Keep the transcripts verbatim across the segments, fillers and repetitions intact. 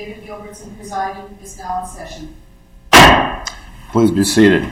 David Gilbertson presiding, is now in session. Please be seated.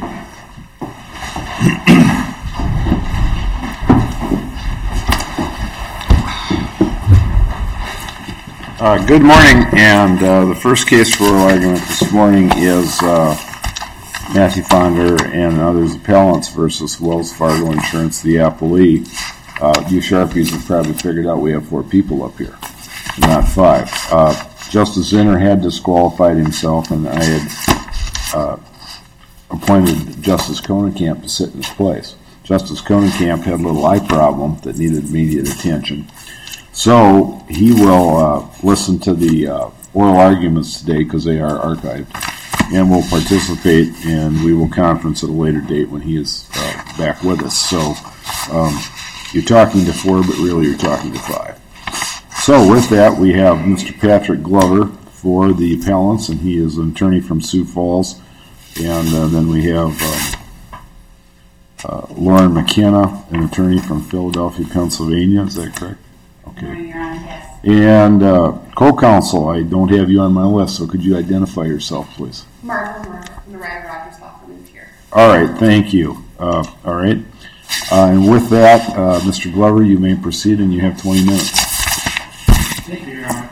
Uh, good morning, and uh, the first case for oral argument this morning is uh, Matthew Fonder and others appellants versus Wells Fargo Insurance, the appellee. Uh, you Sharpies have probably figured out we have four people up here, not five. Uh, Justice Zinner had disqualified himself, and I had uh, appointed Justice Konenkamp to sit in his place. Justice Konenkamp had a little eye problem that needed immediate attention. So he will uh, listen to the uh, oral arguments today because they are archived, and will participate, and we will conference at a later date when he is uh, back with us. So um, you're talking to four, but really you're talking to five. So with that, we have Mister Patrick Glover for the appellants, and he is an attorney from Sioux Falls. And uh, then we have um, uh, Lauren McKenna, an attorney from Philadelphia, Pennsylvania. Is that correct? Okay. Good morning, Your Honor, yes. And uh, co-counsel, I don't have you on my list, so could you identify yourself, please? Martha Moore from the Ryder Rogers Law Firm is here. All right, thank you. Uh, all right. Uh, and with that, uh, Mister Glover, you may proceed, and you have twenty minutes. Thank you, Your Honor.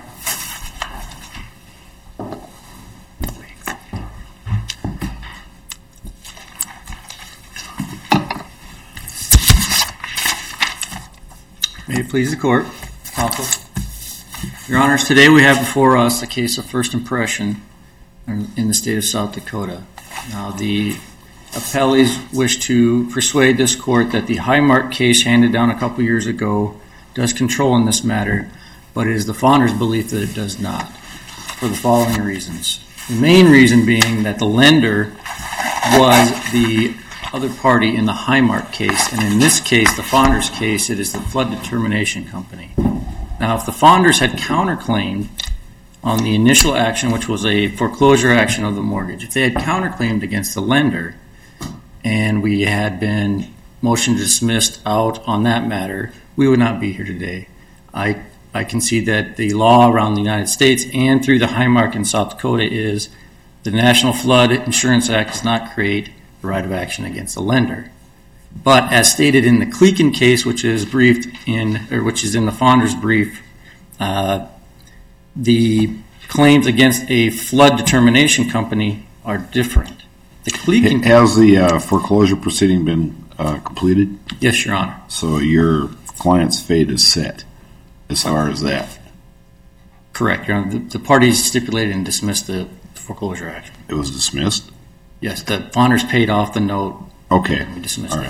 May it please the court, counsel. Your Honors, today we have before us a case of first impression in the state of South Dakota. Now, the appellees wish to persuade this court that the Highmark case handed down a couple years ago does control in this matter, but it is the Fonder's belief that it does not, for the following reasons. The main reason being that the lender was the other party in the Highmark case, and in this case, the Fonder's case, it is the Flood Determination Company. Now, if the Fonders had counterclaimed on the initial action, which was a foreclosure action of the mortgage, if they had counterclaimed against the lender and we had been motion dismissed out on that matter, we would not be here today. I I concede that the law around the United States and through the Highmark in South Dakota is the National Flood Insurance Act does not create the right of action against the lender. But as stated in the Kleken case, which is briefed in, or which is in the Fonder's brief, uh, the claims against a flood determination company are different. The Kleken Has the uh, foreclosure proceeding been uh, completed? Yes, Your Honor. So your client's fate is set as far as that? Correct, Your Honor. The, the parties stipulated and dismissed the foreclosure action. It was dismissed? Yes, the Fonders paid off the note. Okay. And we dismissed All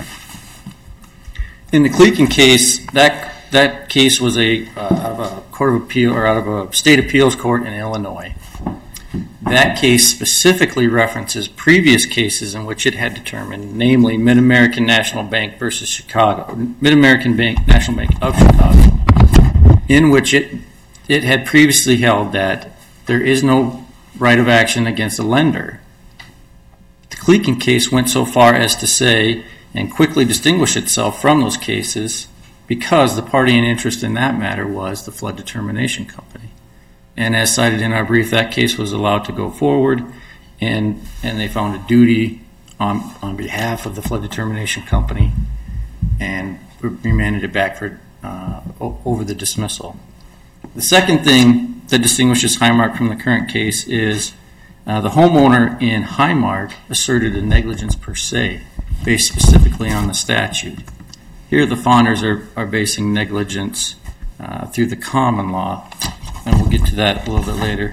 it. right. In the Kleken case, that that case was a uh, out of a court of appeal or out of a state appeals court in Illinois. That case specifically references previous cases in which it had determined, namely Mid-American National Bank versus Chicago, Mid-American Bank National Bank of Chicago, in which it it had previously held that there is no right of action against a lender. The Kleken case went so far as to say and quickly distinguish itself from those cases because the party in interest in that matter was the Flood Determination Company. And as cited in our brief, that case was allowed to go forward, and and they found a duty on, on behalf of the Flood Determination Company and remanded it back for uh, over the dismissal. The second thing that distinguishes Highmark from the current case is uh, the homeowner in Highmark asserted a negligence per se, based specifically on the statute. Here the Fonders are, are basing negligence uh, through the common law, and we'll get to that a little bit later.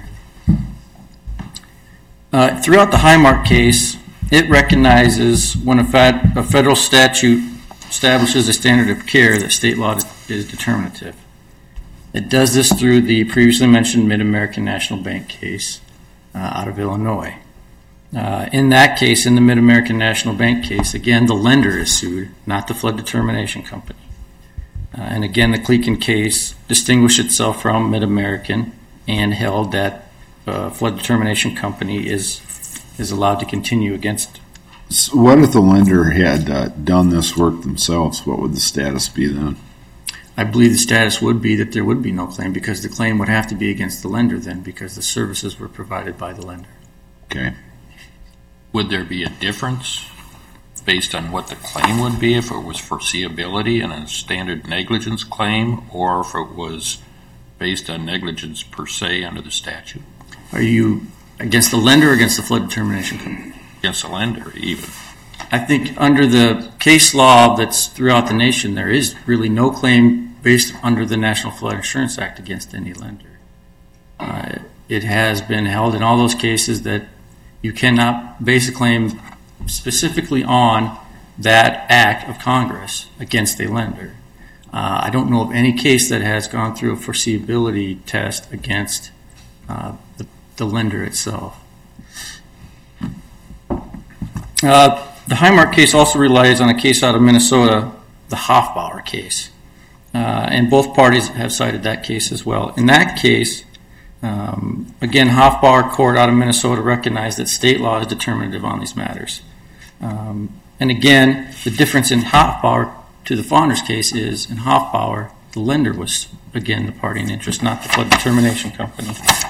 Uh, throughout the Highmark case, it recognizes when a, fed, a federal statute establishes a standard of care that state law is determinative. It does this through the previously mentioned Mid-American National Bank case uh, out of Illinois. Uh, in that case, in the Mid-American National Bank case, again, the lender is sued, not the Flood Determination Company. Uh, and again, the Kleken case distinguished itself from Mid-American and held that uh, Flood Determination Company is is allowed to continue against. So what if the lender had uh, done this work themselves? What would the status be then? I believe the status would be that there would be no claim because the claim would have to be against the lender then because the services were provided by the lender. Okay. Would there be a difference based on what the claim would be if it was foreseeability and a standard negligence claim, or if it was based on negligence per se under the statute? Are you against the lender or against the flood determination company? Against the lender, even. I think under the case law that's throughout the nation, there is really no claim based under the National Flood Insurance Act against any lender. Uh, it has been held in all those cases that you cannot base a claim specifically on that act of Congress against a lender. Uh, I don't know of any case that has gone through a foreseeability test against uh, the, the lender itself. Uh, the Highmark case also relies on a case out of Minnesota, the Hofbauer case. Uh, and both parties have cited that case as well. In that case, um, again, Hofbauer Court out of Minnesota recognized that state law is determinative on these matters. Um, and again, the difference in Hofbauer to the Faunders case is in Hofbauer, the lender was, again, the party in interest, not the flood determination company.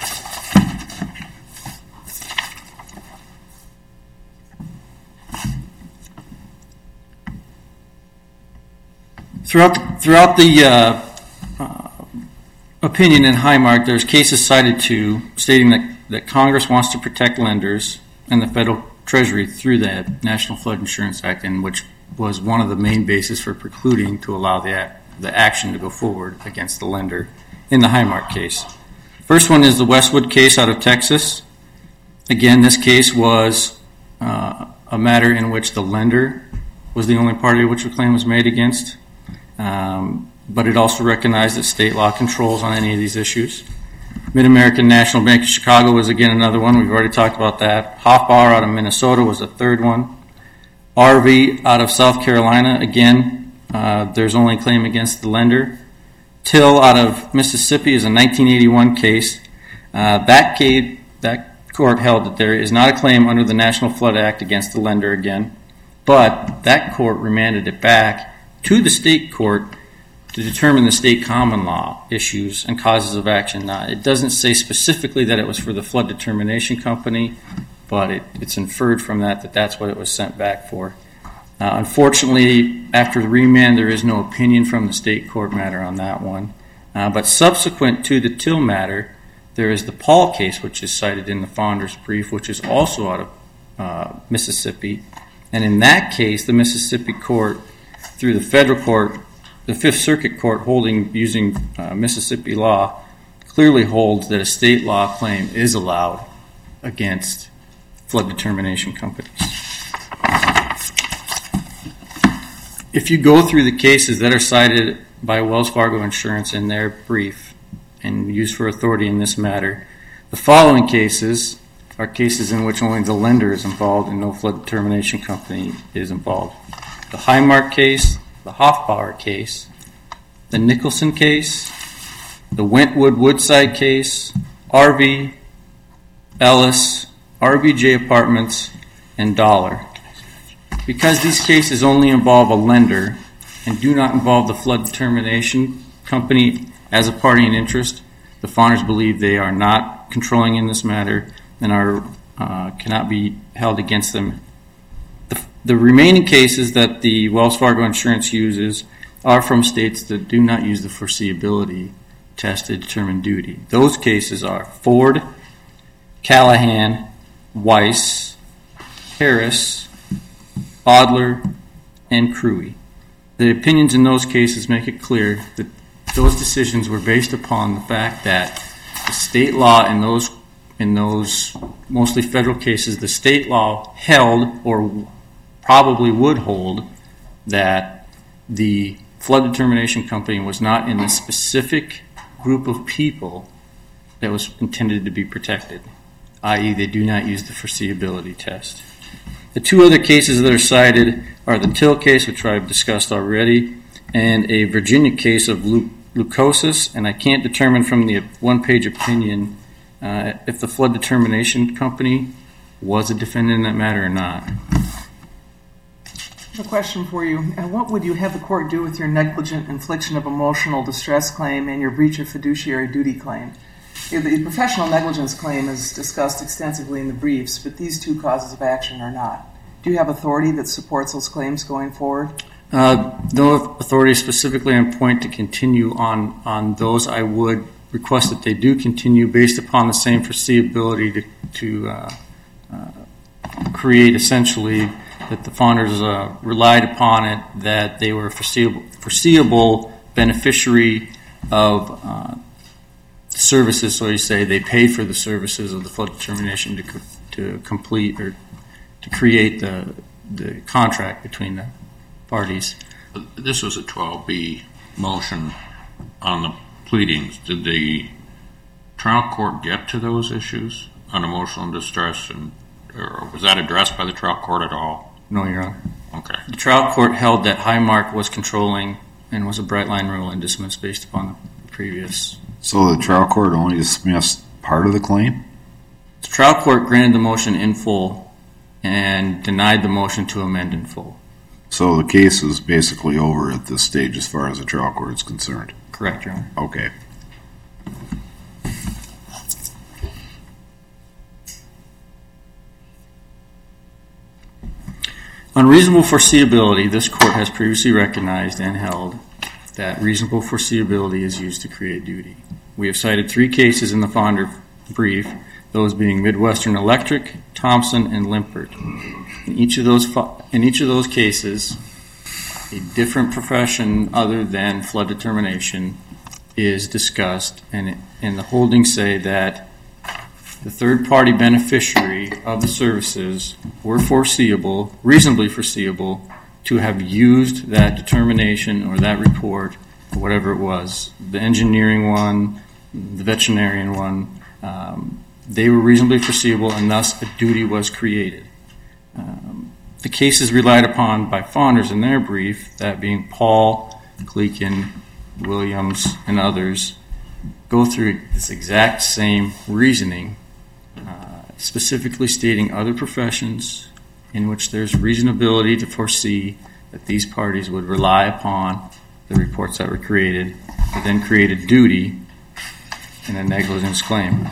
Throughout the, throughout the uh, uh, opinion in Highmark, there's cases cited to stating that, that Congress wants to protect lenders and the federal Treasury through the National Flood Insurance Act, and which was one of the main bases for precluding to allow the act, the action to go forward against the lender in the Highmark case. First one is the Westwood case out of Texas. Again, this case was uh, a matter in which the lender was the only party which a claim was made against. Um, but it also recognized that state law controls on any of these issues. Mid-American National Bank of Chicago was again another one. We've already talked about that. Hofbauer out of Minnesota was the third one. R V out of South Carolina, again, uh, there's only a claim against the lender. Till out of Mississippi is a nineteen eighty-one case. Uh, that case, that court held that there is not a claim under the National Flood Act against the lender again, but that court remanded it back to the state court to determine the state common law issues and causes of action. Now, it doesn't say specifically that it was for the flood determination company, but it, it's inferred from that that that's what it was sent back for. Uh, unfortunately, after the remand, there is no opinion from the state court matter on that one. Uh, but subsequent to the Till matter, there is the Paul case, which is cited in the Founders brief, which is also out of uh, Mississippi. And in that case, the Mississippi court, through the federal court, the Fifth Circuit Court holding using uh, Mississippi law, clearly holds that a state law claim is allowed against flood determination companies. If you go through the cases that are cited by Wells Fargo Insurance in their brief and used for authority in this matter, the following cases are cases in which only the lender is involved and no flood determination company is involved. The Highmark case, the Hofbauer case, the Nicholson case, the Wentwood Woodside case, R V, Ellis, R V J Apartments, and Dollar. Because these cases only involve a lender and do not involve the flood determination company as a party in interest, the Faunders believe they are not controlling in this matter and are uh, cannot be held against them. The, the remaining cases that the Wells Fargo Insurance uses are from states that do not use the foreseeability test to determine duty. Those cases are Ford, Callahan, Weiss, Harris, Adler, and Cruey. The opinions in those cases make it clear that those decisions were based upon the fact that the state law in those in those mostly federal cases, the state law held or probably would hold that the flood determination company was not in the specific group of people that was intended to be protected, that is they do not use the foreseeability test. The two other cases that are cited are the Till case, which I've discussed already, and a Virginia case of leucosis, and I can't determine from the one-page opinion uh, if the flood determination company was a defendant in that matter or not. I have a question for you. And what would you have the court do with your negligent infliction of emotional distress claim and your breach of fiduciary duty claim? The professional negligence claim is discussed extensively in the briefs, but these two causes of action are not. Do you have authority that supports those claims going forward? Uh, no authority specifically on point to continue on, on those. I would request that they do continue based upon the same foreseeability to, to uh, uh, create essentially that the founders uh, relied upon it, that they were foreseeable, foreseeable beneficiary of uh, services, so you say they paid for the services of the flood determination to co- to complete or to create the the contract between the parties. This was a twelve B motion on the pleadings. Did the trial court get to those issues on emotional distress, and or was that addressed by the trial court at all? No, Your Honor. Okay. The trial court held that Highmark was controlling and was a bright line rule and dismissed based upon the previous. So the trial court only dismissed part of the claim? The trial court granted the motion in full and denied the motion to amend in full. So the case is basically over at this stage as far as the trial court is concerned? Correct, Your Honor. Okay. Unreasonable foreseeability, this court has previously recognized and held that reasonable foreseeability is used to create duty. We have cited three cases in the Fonder brief, those being Midwestern Electric, Thompson, and Limpert. In each of those in each of those cases, a different profession other than flood determination is discussed, and, and the holdings say that the third-party beneficiary of the services were foreseeable, reasonably foreseeable, to have used that determination or that report, or whatever it was, the engineering one, the veterinarian one, um, they were reasonably foreseeable, and thus a duty was created. Um, the cases relied upon by Fonders in their brief, that being Paul, Gleekin, Williams, and others, go through this exact same reasoning, uh, specifically stating other professions in which there's reasonability to foresee that these parties would rely upon the reports that were created, but then created duty in a negligence claim.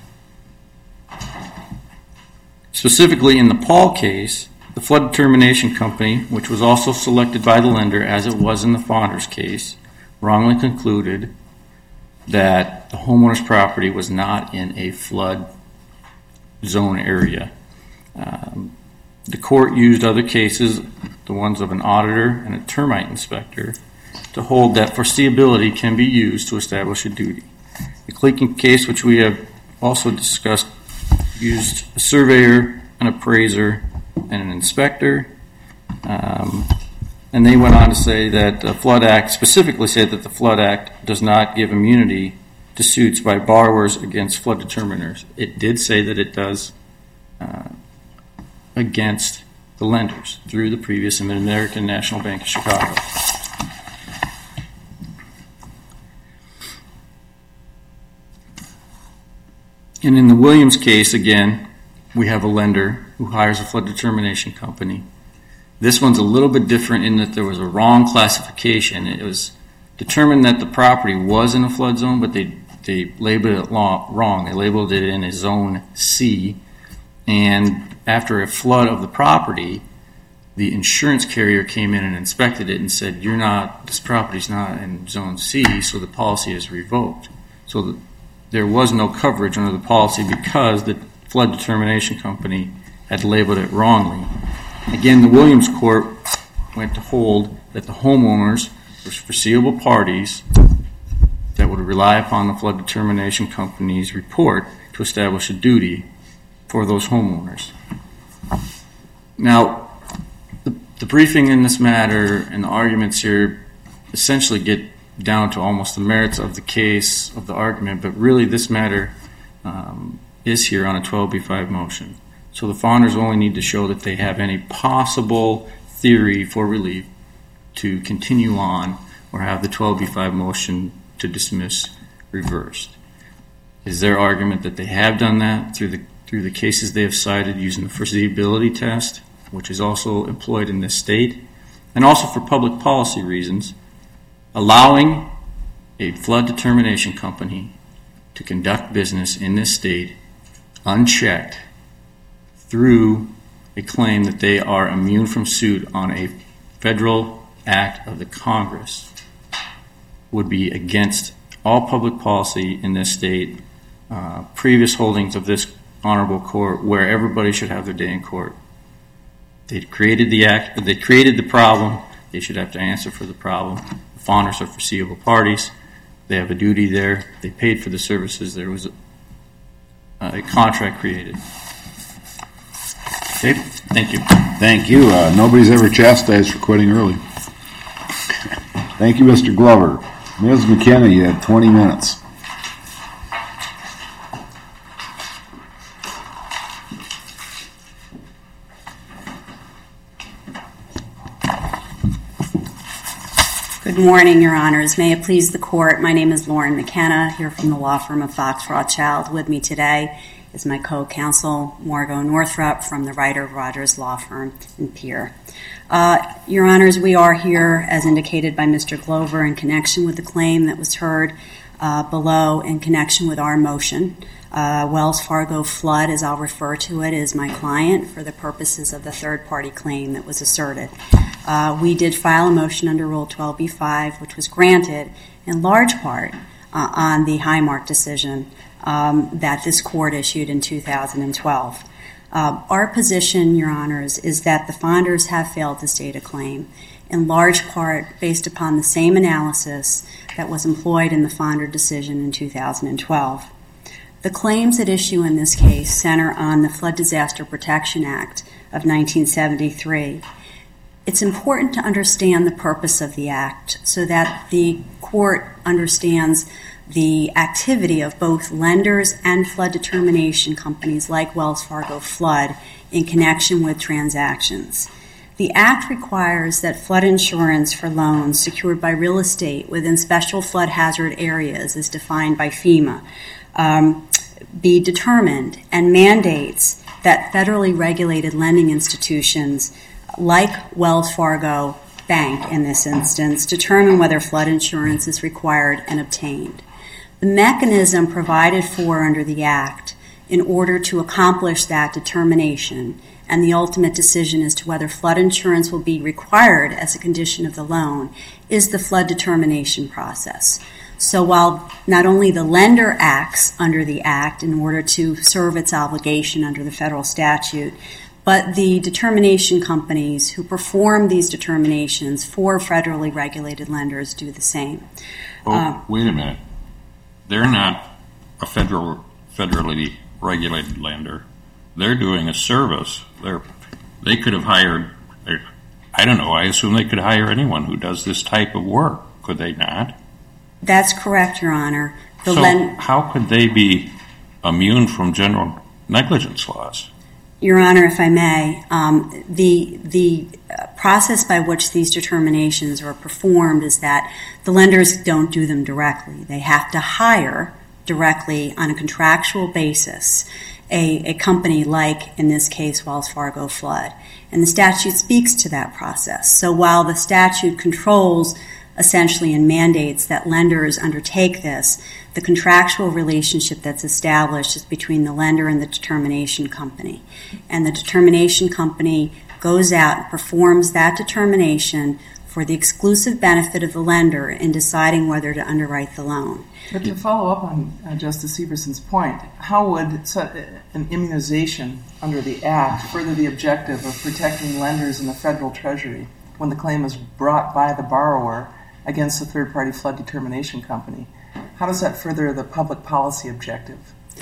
Specifically in the Paul case, the flood determination company, which was also selected by the lender as it was in the Fonders case, wrongly concluded that the homeowner's property was not in a flood zone area. Um, the court used other cases, the ones of an auditor and a termite inspector, to hold that foreseeability can be used to establish a duty. The Gleekin case, which we have also discussed, used a surveyor, an appraiser, and an inspector. Um, and they went on to say that the Flood Act, specifically said that the Flood Act does not give immunity to suits by borrowers against flood determiners. It did say that it does uh, against the lenders through the previous American National Bank of Chicago. And in the Williams case, again, we have a lender who hires a flood determination company. This one's a little bit different in that there was a wrong classification. It was determined that the property was in a flood zone, but they, they labeled it wrong. They labeled it in a zone C. And after a flood of the property, the insurance carrier came in and inspected it and said, "You're not, this property's not in zone C, so the policy is revoked." So the, there was no coverage under the policy because the flood determination company had labeled it wrongly. Again, the Williams court went to hold that the homeowners were foreseeable parties that would rely upon the flood determination company's report to establish a duty for those homeowners. Now, the, the briefing in this matter and the arguments here essentially get down to almost the merits of the case, of the argument, but really this matter um, is here on a twelve B five motion. So the Founders only need to show that they have any possible theory for relief to continue on or have the twelve B five motion to dismiss reversed. Is their argument that they have done that through the through the cases they have cited using the foreseeability test, which is also employed in this state, and also for public policy reasons, allowing a flood determination company to conduct business in this state unchecked through a claim that they are immune from suit on a federal act of the Congress would be against all public policy in this state, uh, previous holdings of this honorable court where everybody should have their day in court. They created the act, they created the problem, they should have to answer for the problem. The founders are foreseeable parties. They have a duty there. They paid for the services. There was a, a contract created. Okay. Thank you. Thank you. Uh, nobody's ever chastised for quitting early. Thank you, Mister Glover. Miz McKenna, you have twenty minutes. Good morning, Your Honors. May it please the Court, my name is Lauren McKenna, here from the law firm of Fox Rothschild. With me today is my co-counsel, Margot Northrup, from the Ryder Rogers Law Firm in Pierre. Uh, Your Honors, we are here, as indicated by Mister Glover, in connection with the claim that was heard uh, below in connection with our motion. Uh, Wells Fargo Flood, as I'll refer to it, is my client for the purposes of the third-party claim that was asserted. Uh, we did file a motion under Rule twelve B five, which was granted in large part uh, on the Highmark decision um, that this court issued in two thousand twelve. Uh, our position, Your Honors, is that the fonders have failed to state a claim, in large part based upon the same analysis that was employed in the fonder decision in two thousand twelve. The claims at issue in this case center on the Flood Disaster Protection Act of nineteen seventy-three. It's important to understand the purpose of the act so that the court understands the activity of both lenders and flood determination companies like Wells Fargo Flood in connection with transactions. The act requires that flood insurance for loans secured by real estate within special flood hazard areas as defined by FEMA um, be determined, and mandates that federally regulated lending institutions like Wells Fargo Bank in this instance determine whether flood insurance is required and obtained. The mechanism provided for under the Act in order to accomplish that determination and the ultimate decision as to whether flood insurance will be required as a condition of the loan is the flood determination process. So while not only the lender acts under the Act in order to serve its obligation under the federal statute, but the determination companies who perform these determinations for federally regulated lenders do the same. Oh, uh, wait a minute. They're not a federal, federally regulated lender. They're doing a service. They're, they could have hired, I don't know, I assume they could hire anyone who does this type of work. Could they not? That's correct, Your Honor. The so len- how could they be immune from general negligence laws? Your Honor, if I may, um, the the process by which these determinations are performed is that the lenders don't do them directly. They have to hire directly on a contractual basis a, a company like, in this case, Wells Fargo Flood. And the statute speaks to that process. So while the statute controls essentially and mandates that lenders undertake this, the contractual relationship that's established is between the lender and the determination company. And the determination company goes out and performs that determination for the exclusive benefit of the lender in deciding whether to underwrite the loan. But to follow up on uh, Justice Severson's point, how would so, uh, an immunization under the Act further the objective of protecting lenders in the federal treasury when the claim is brought by the borrower against a third-party flood determination company? How does that further the public policy objective?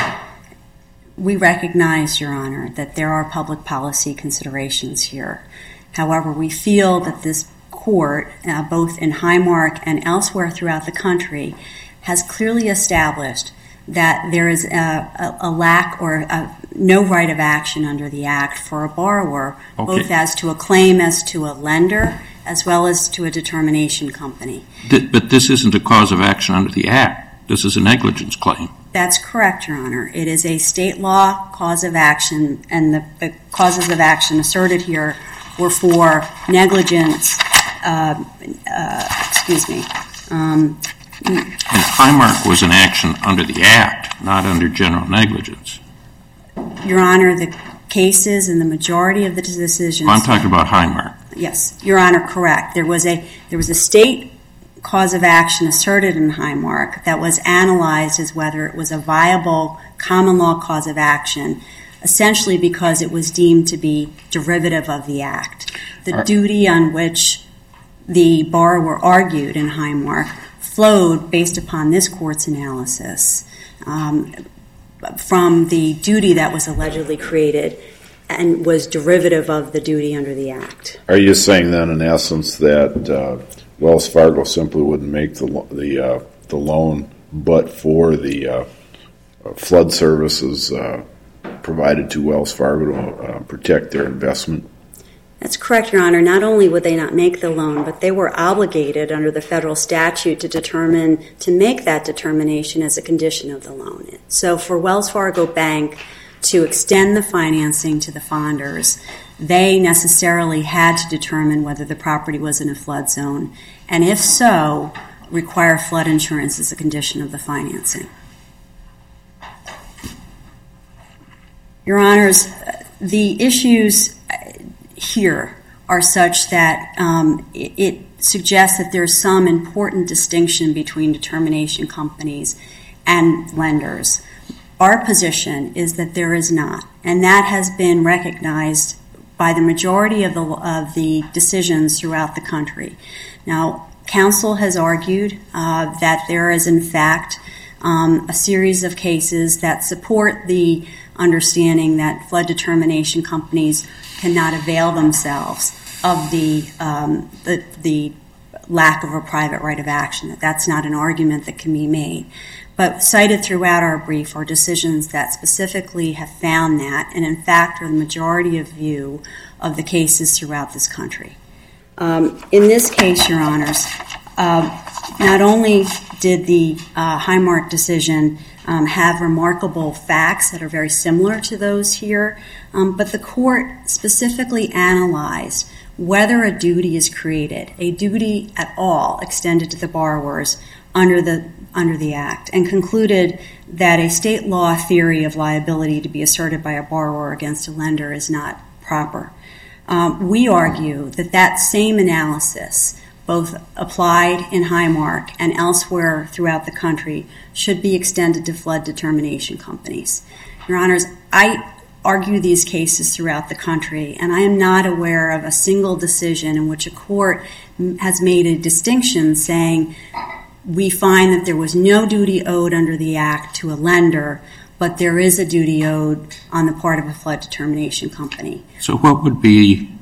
We recognize, Your Honor, that there are public policy considerations here. However, we feel that this court, uh, both in Highmark and elsewhere throughout the country, has clearly established that there is a, a, a lack or a, no right of action under the Act for a borrower, okay, both as to a claim as to a lender as well as to a determination company. Th- but this isn't a cause of action under the Act. This is a negligence claim. That's correct, Your Honor. It is a state law cause of action, and the, the causes of action asserted here were for negligence uh, uh, excuse me, um, And Highmark was an action under the Act, not under general negligence. Your Honor, the cases and the majority of the decisions. Well, I'm talking about Highmark. Yes, Your Honor, correct. There was a there was a state cause of action asserted in Highmark that was analyzed as whether it was a viable common law cause of action, essentially because it was deemed to be derivative of the Act. The Right. duty on which the borrower argued in Highmark flowed based upon this court's analysis um, from the duty that was allegedly created and was derivative of the duty under the Act. Are you saying then, in essence, that uh, Wells Fargo simply wouldn't make the lo- the uh, the loan, but for the uh, flood services uh, provided to Wells Fargo to uh, protect their investment? That's correct, Your Honor. Not only would they not make the loan, but they were obligated under the federal statute to determine, to make that determination as a condition of the loan. So for Wells Fargo Bank to extend the financing to the fonders, they necessarily had to determine whether the property was in a flood zone, and if so, require flood insurance as a condition of the financing. Your Honors, the issues here are such that um, it, it suggests that there's some important distinction between determination companies and lenders. Our position is that there is not, and that has been recognized by the majority of the of the decisions throughout the country. Now, counsel has argued uh, that there is, in fact, um, a series of cases that support the understanding that flood determination companies cannot avail themselves of the, um, the the lack of a private right of action. That that's not an argument that can be made. But cited throughout our brief are decisions that specifically have found that, and in fact are the majority of view of the cases throughout this country. Um, in this case, Your Honors, uh, not only did the uh, Highmark decision um, have remarkable facts that are very similar to those here, um, but the court specifically analyzed whether a duty is created, a duty at all extended to the borrowers under the under the Act, and concluded that a state law theory of liability to be asserted by a borrower against a lender is not proper. Um, we argue that that same analysis, both applied in Highmark and elsewhere throughout the country, should be extended to flood determination companies. Your Honors, I argue these cases throughout the country, and I am not aware of a single decision in which a court has made a distinction saying we find that there was no duty owed under the Act to a lender, but there is a duty owed on the part of a flood determination company. So what would be,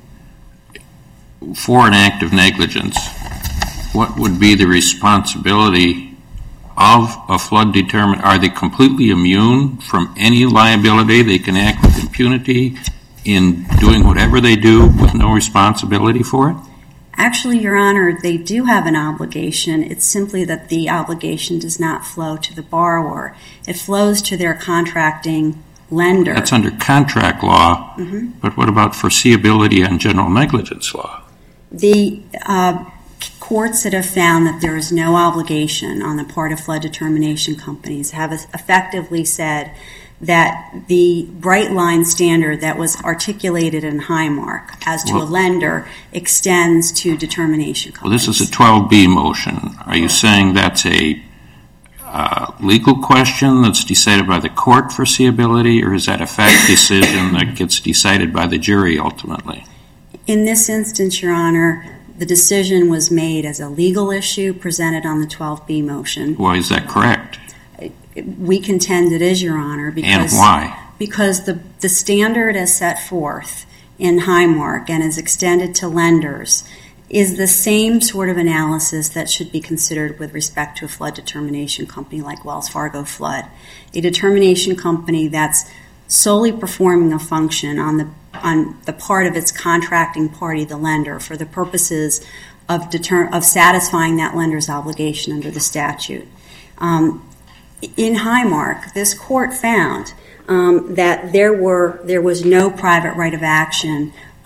for an act of negligence, what would be the responsibility of a flood determination? Are they completely immune from any liability? They can act with impunity in doing whatever they do with no responsibility for it? Actually, Your Honor, they do have an obligation. It's simply that the obligation does not flow to the borrower. It flows to their contracting lender. That's under contract law, Mm-hmm. but what about foreseeability and general negligence law? The uh, courts that have found that there is no obligation on the part of flood determination companies have effectively said that the bright line standard that was articulated in Highmark as to Well, a lender extends to determination Well, companies. this is a twelve B motion. Are you saying that's a uh, legal question that's decided by the court, foreseeability, or is that a fact decision that gets decided by the jury ultimately? In this instance, Your Honor, the decision was made as a legal issue presented on the twelve B motion. Why is that correct? We contend it is, Your Honor, because And why? because the, the standard as set forth in Highmark and is extended to lenders is the same sort of analysis that should be considered with respect to a flood determination company like Wells Fargo Flood. A determination company that's solely performing a function on the on the part of its contracting party, the lender, for the purposes of deter- of satisfying that lender's obligation under the statute. Um, in Highmark, this court found um, that there were there was no private right of action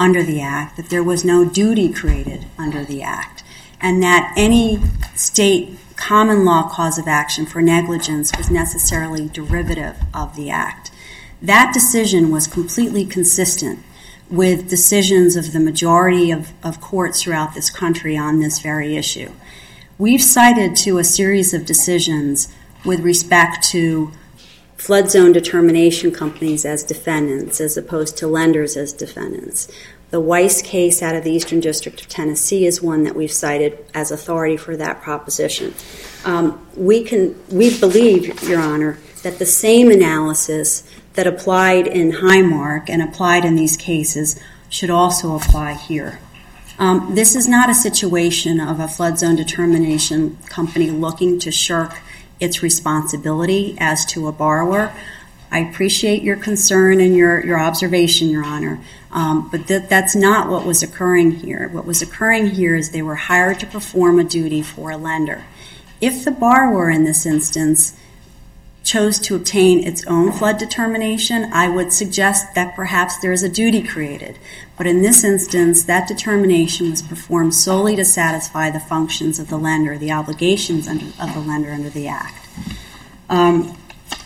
under the Act, that there was no duty created under the Act, and that any state common law cause of action for negligence was necessarily derivative of the Act. That decision was completely consistent with decisions of the majority of, of courts throughout this country on this very issue. We've cited to a series of decisions with respect to flood zone determination companies as defendants as opposed to lenders as defendants. The Weiss case out of the Eastern District of Tennessee is one that we've cited as authority for that proposition. Um, we can, we believe, Your Honor, that the same analysis that applied in Highmark and applied in these cases should also apply here. Um, this is not a situation of a flood zone determination company looking to shirk its responsibility as to a borrower. I appreciate your concern and your, your observation, Your Honor, um, but th- that's not what was occurring here. What was occurring here is they were hired to perform a duty for a lender. If the borrower in this instance chose to obtain its own flood determination, I would suggest that perhaps there is a duty created. But in this instance, that determination was performed solely to satisfy the functions of the lender, the obligations under, of the lender under the Act. Um,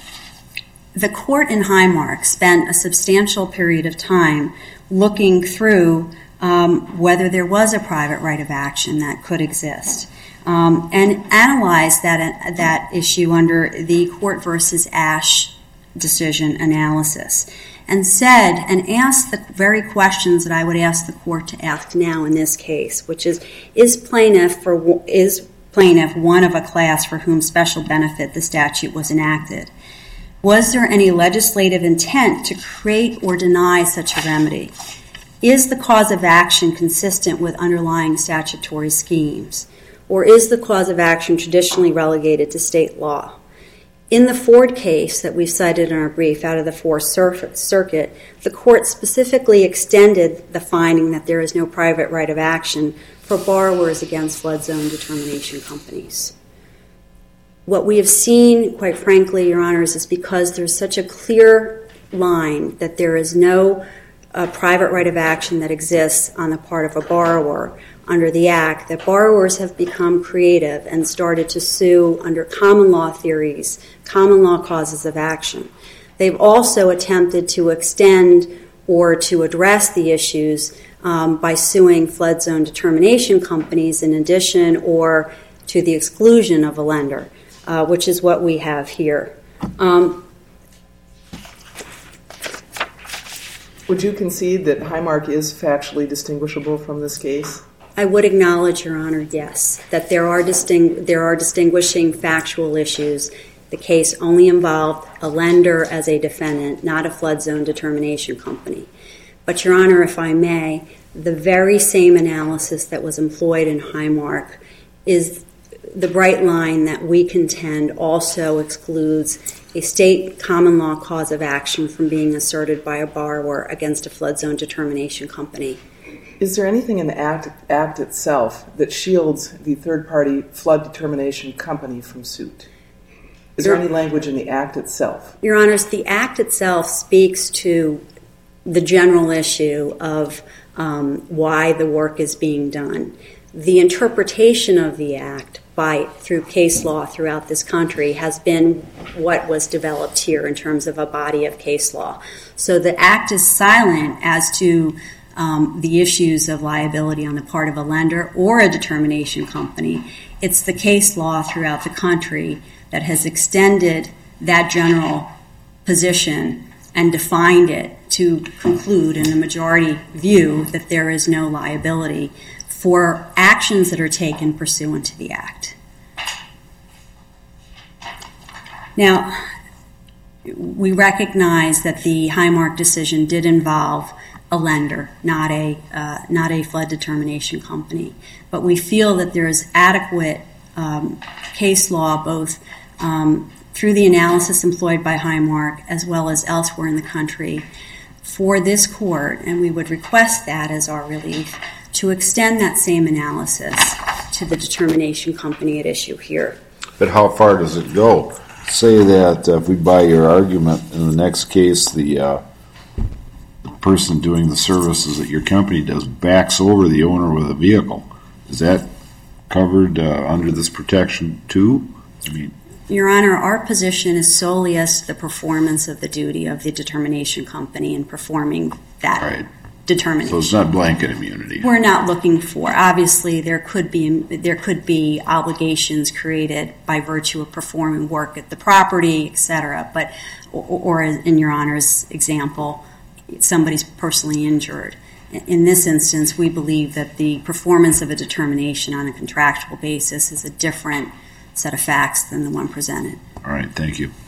the court in Highmark spent a substantial period of time looking through um, whether there was a private right of action that could exist. Um, and analyzed that that issue under the Court versus Ash decision analysis, and said and asked the very questions that I would ask the court to ask now in this case, which is: Is plaintiff for is plaintiff one of a class for whom special benefit the statute was enacted? Was there any legislative intent to create or deny such a remedy? Is the cause of action consistent with underlying statutory schemes? Or is the cause of action traditionally relegated to state law? In the Ford case that we cited in our brief out of the Fourth Circuit, the court specifically extended the finding that there is no private right of action for borrowers against flood zone determination companies. What we have seen, quite frankly, Your Honors, is because there's such a clear line that there is no uh, private right of action that exists on the part of a borrower under the Act, that borrowers have become creative and started to sue under common law theories, common law causes of action. They've also attempted to extend or to address the issues um, by suing flood zone determination companies in addition or to the exclusion of a lender, uh, which is what we have here. Um, Would you concede that Highmark is factually distinguishable from this case? I would acknowledge, Your Honor, yes, that there are disting- there are distinguishing factual issues. The case only involved a lender as a defendant, not a flood zone determination company. But, Your Honor, if I may, the very same analysis that was employed in Highmark is the bright line that we contend also excludes a state common law cause of action from being asserted by a borrower against a flood zone determination company. Is there anything in the Act, Act itself that shields the third-party flood determination company from suit? Is there any language in the Act itself? Your Honors, the Act itself speaks to the general issue of um, why the work is being done. The interpretation of the Act by through case law throughout this country has been what was developed here in terms of a body of case law. So the Act is silent as to Um, the issues of liability on the part of a lender or a determination company. It's the case law throughout the country that has extended that general position and defined it to conclude, in the majority view, that there is no liability for actions that are taken pursuant to the Act. Now, we recognize that the Highmark decision did involve a lender, not a uh, not a flood determination company. But we feel that there is adequate um, case law, both um, through the analysis employed by Highmark as well as elsewhere in the country, for this court, and we would request that as our relief, to extend that same analysis to the determination company at issue here. But how far does it go? Say that uh, if we buy your argument in the next case, the uh, person doing the services that your company does backs over the owner with a vehicle, is that covered uh, under this protection too? I mean, Your Honor, our position is solely as to the performance of the duty of the determination company in performing that right. determination. So it's not blanket immunity. We're not looking for. Obviously, there could be there could be obligations created by virtue of performing work at the property, et cetera. But, or, or in Your Honor's example, somebody's personally injured. In this instance, we believe that the performance of a determination on a contractual basis is a different set of facts than the one presented. All right, thank you.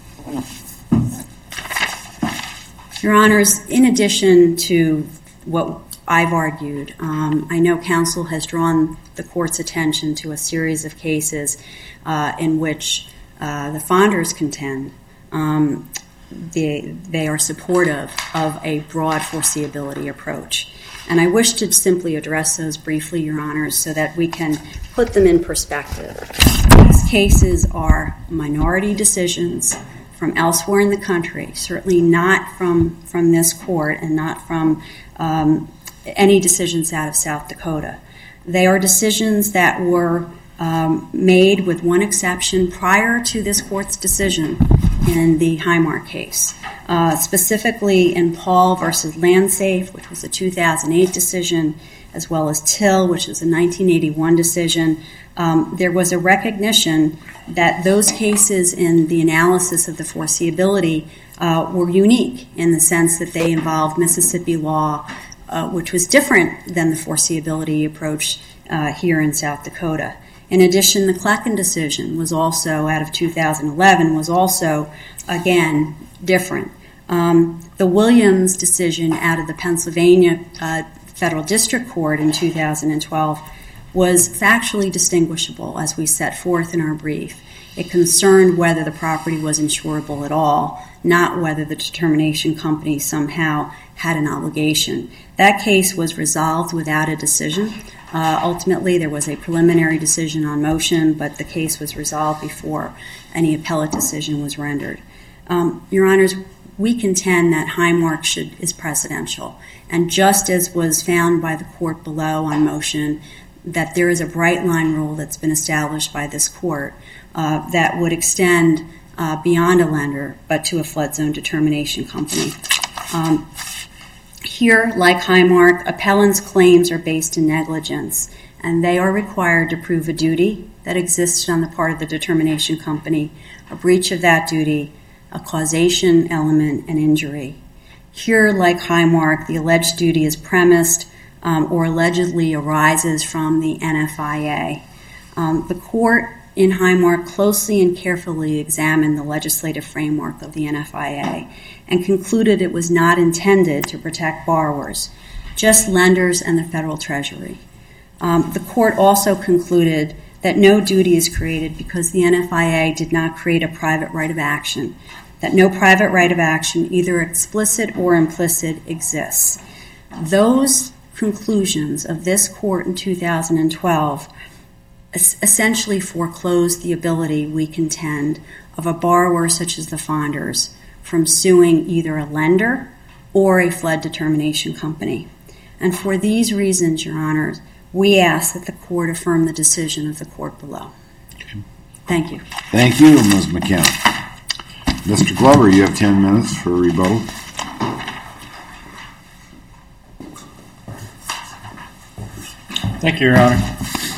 Your Honors, in addition to what I've argued, um, I know counsel has drawn the court's attention to a series of cases uh, in which uh, the Fonders contend um, they, they are supportive of a broad foreseeability approach. And I wish to simply address those briefly, Your Honors, so that we can put them in perspective. These cases are minority decisions from elsewhere in the country, certainly not from, from this court and not from um, any decisions out of South Dakota. They are decisions that were um, made, with one exception, prior to this court's decision in the Highmark case. Uh, specifically in Paul versus Landsafe, which was a two thousand eight decision, as well as Till, which was a nineteen eighty-one decision, um, there was a recognition that those cases in the analysis of the foreseeability uh, were unique in the sense that they involved Mississippi law, uh, which was different than the foreseeability approach uh, here in South Dakota. In addition, the Klecken decision was also, out of two thousand eleven, was also, again, different. Um, the Williams decision out of the Pennsylvania uh, Federal District Court in two thousand twelve was factually distinguishable, as we set forth in our brief. It concerned whether the property was insurable at all, not whether the determination company somehow had an obligation. That case was resolved without a decision. Uh, ultimately, there was a preliminary decision on motion, but the case was resolved before any appellate decision was rendered. Um, Your Honors, we contend that Highmark should, is precedential. And just as was found by the court below on motion, that there is a bright line rule that's been established by this court uh, that would extend uh, beyond a lender, but to a flood zone determination company. Um, Here, like Highmark, appellants' claims are based in negligence, and they are required to prove a duty that existed on the part of the determination company, a breach of that duty, a causation element, and injury. Here, like Highmark, the alleged duty is premised um, or allegedly arises from the N F I A. Um, the court in Highmark closely and carefully examined the legislative framework of the N F I A and concluded it was not intended to protect borrowers, just lenders and the federal treasury. Um, the court also concluded that no duty is created because the N F I A did not create a private right of action, that no private right of action, either explicit or implicit, exists. Those conclusions of this court in two thousand twelve essentially foreclosed the ability, we contend, of a borrower such as the Fonders from suing either a lender or a flood determination company. And for these reasons, Your Honors, we ask that the court affirm the decision of the court below. Okay. Thank you. Thank you, Miz McKenna. Mister Glover, you have ten minutes for rebuttal. Thank you, Your Honor.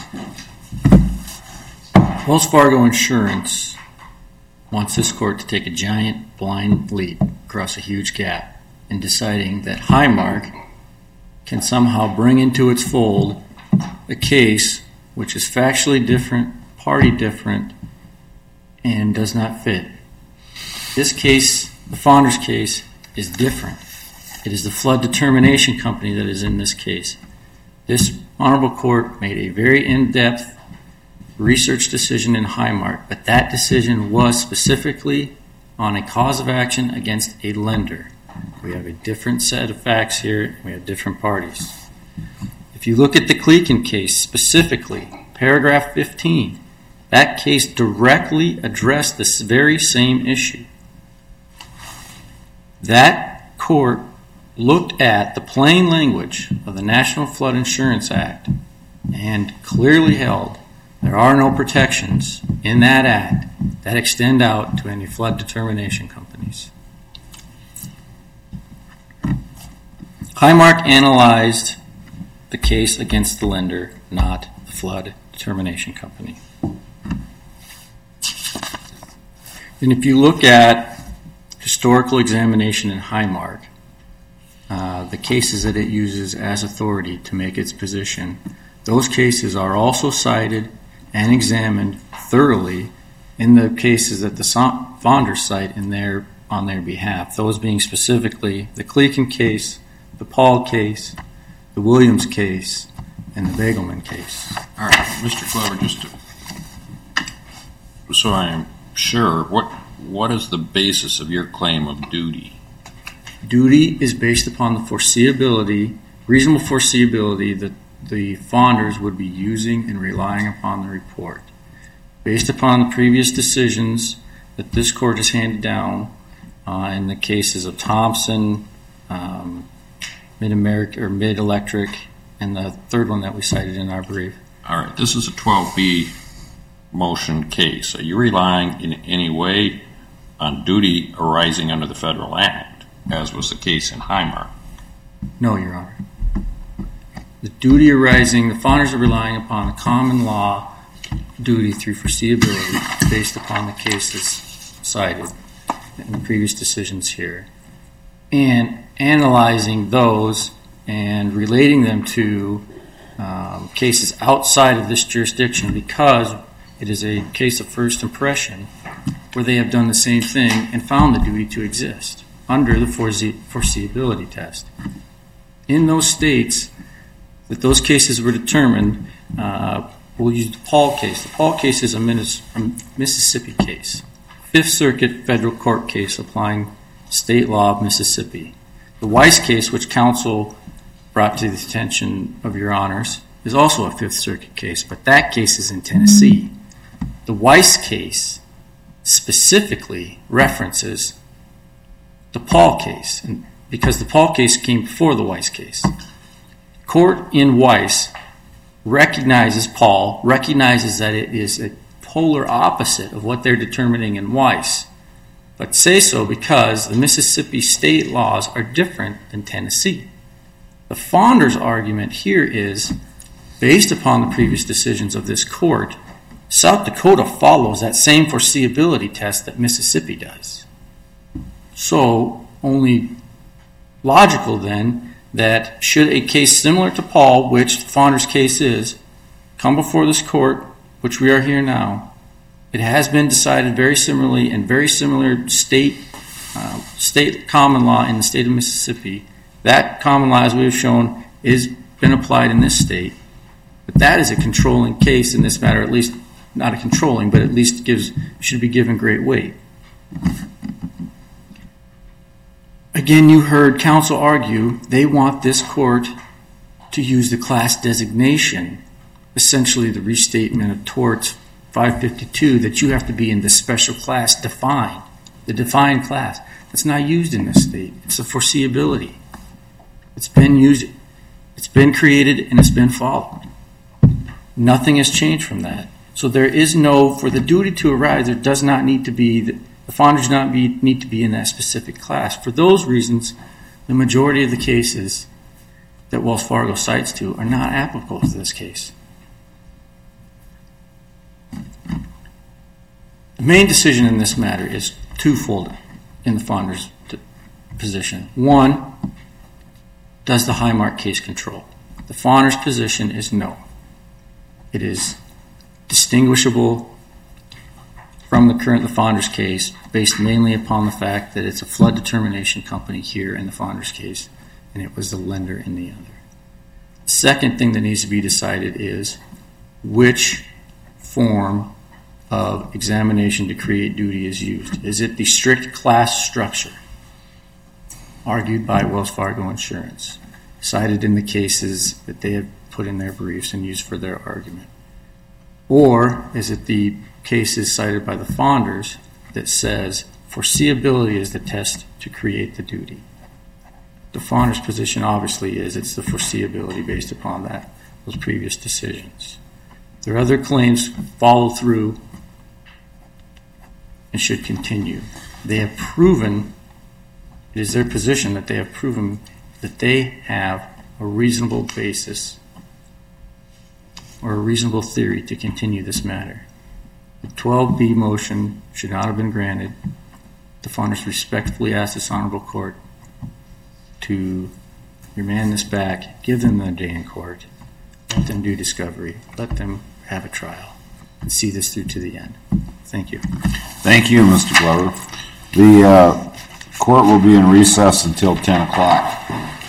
Wells Fargo Insurance wants this court to take a giant blind leap across a huge gap in deciding that Highmark can somehow bring into its fold a case which is factually different, party different, and does not fit. This case, the Fonders case, is different. It is the flood determination company that is in this case. This honorable court made a very in-depth research decision in Highmark, but that decision was specifically on a cause of action against a lender. We have a different set of facts here. We have different parties. If you look at the Klecken case specifically, paragraph fifteen, that case directly addressed this very same issue. That court looked at the plain language of the National Flood Insurance Act and clearly held there are no protections in that act that extend out to any flood determination companies. Highmark analyzed the case against the lender, not the flood determination company. And if you look at historical examination in Highmark, uh, the cases that it uses as authority to make its position, those cases are also cited and examined thoroughly in the cases that the Fonders cite in their, on their behalf, those being specifically the Cleakin case, the Paul case, the Williams case, and the Bagelman case. All right, Mister Glover, just to, so I am sure, what what is the basis of your claim of duty? Duty is based upon the foreseeability, reasonable foreseeability that the Fonders would be using and relying upon the report. Based upon the previous decisions that this court has handed down uh, in the cases of Thompson, um, Mid-America or Mid-Electric, and the third one that we cited in our brief. All right, this is a twelve B motion case. Are you relying in any way on duty arising under the federal act, as was the case in Highmark? No, Your Honor. The duty arising, the Fonders are relying upon the common law duty through foreseeability based upon the cases cited in the previous decisions here, and analyzing those and relating them to um, cases outside of this jurisdiction because it is a case of first impression where they have done the same thing and found the duty to exist under the forese- foreseeability test. In those states that those cases were determined, uh, we'll use the Paul case. The Paul case is a Mississippi case, Fifth Circuit federal court case applying state law of Mississippi. The Weiss case, which counsel brought to the attention of Your Honors, is also a Fifth Circuit case, but that case is in Tennessee. The Weiss case specifically references the Paul case, and because the Paul case came before the Weiss case. Court in Weiss recognizes Paul, recognizes that it is a polar opposite of what they're determining in Weiss, but say so because the Mississippi state laws are different than Tennessee. The Fonders' argument here is, based upon the previous decisions of this court, South Dakota follows that same foreseeability test that Mississippi does. So, only logical then that should a case similar to Paul, which the Fonders' case is, come before this court, which we are here now, it has been decided very similarly in very similar state uh, state common law in the state of Mississippi. That common law, as we have shown, is been applied in this state. But that is a controlling case in this matter, at least not a controlling, but at least gives should be given great weight. Again, you heard counsel argue they want this court to use the class designation, essentially the restatement of torts five fifty-two, that you have to be in the special class defined, the defined class. That's not used in this state. It's a foreseeability. It's been used, it's been created, and it's been followed. Nothing has changed from that. So there is no, for the duty to arise, there does not need to be, the, the Fonders do not be, need to be in that specific class. For those reasons, the majority of the cases that Wells Fargo cites to are not applicable to this case. The main decision in this matter is twofold in the Fonders' position. One, does the Highmark case control? The Fonders' position is no. It is distinguishable from the current the Fonders' case based mainly upon the fact that it's a flood determination company here in the Fonders' case, and it was the lender in the other. The second thing that needs to be decided is which form of examination to create duty is used. Is it the strict class structure argued by Wells Fargo Insurance, cited in the cases that they have put in their briefs and used for their argument? Or is it the cases cited by the Fonders that says foreseeability is the test to create the duty? the Faunder's position obviously is it's the foreseeability based upon that, those previous decisions. If there are other claims, follow through and should continue. They have proven, it is their position that they have proven that they have a reasonable basis or a reasonable theory to continue this matter. The twelve B motion should not have been granted. The Faunder's respectfully ask this honorable court to remand this back, give them the day in court, let them do discovery, let them have a trial, and see this through to the end. Thank you. Thank you, Mister Glover. The uh, court will be in recess until ten o'clock.